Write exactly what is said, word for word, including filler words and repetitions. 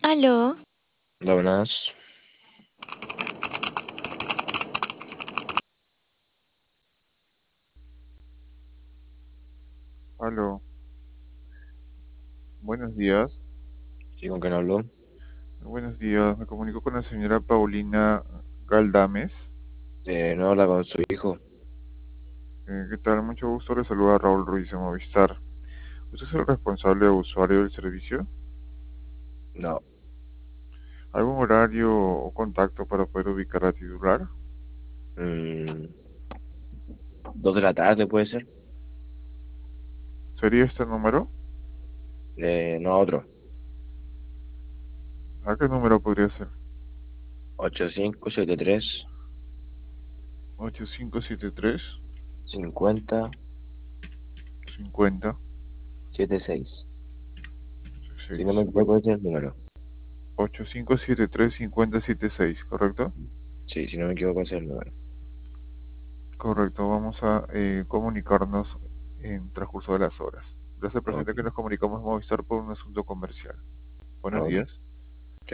Aló, Hola, buenas. Aló, buenos días. Sí, ¿con quién hablo? Buenos días, me comunico con la señora Paulina Galdames. Eh, no habla con su hijo. Eh, ¿qué tal? Mucho gusto, le saluda Raúl Ruiz de Movistar. ¿Usted es el responsable o usuario del servicio? No. ¿Algún horario o contacto para poder ubicar a titular? Mm, ¿dos de la tarde puede ser? ¿Sería este número? Eh, no, otro. ¿A qué número podría ser? Ocho cinco siete tres ocho cinco siete tres cincuenta cincuenta setenta y seis. Si no me seis. equivoco, ese es el número. ocho cinco siete tres cincuenta setenta y seis, ¿correcto? Sí, si no me equivoco, ese es el número. Correcto, vamos a eh, comunicarnos en transcurso de las horas. Gracias, Ok, presente que nos comunicamos en Movistar por un asunto comercial. Buenos ok. días.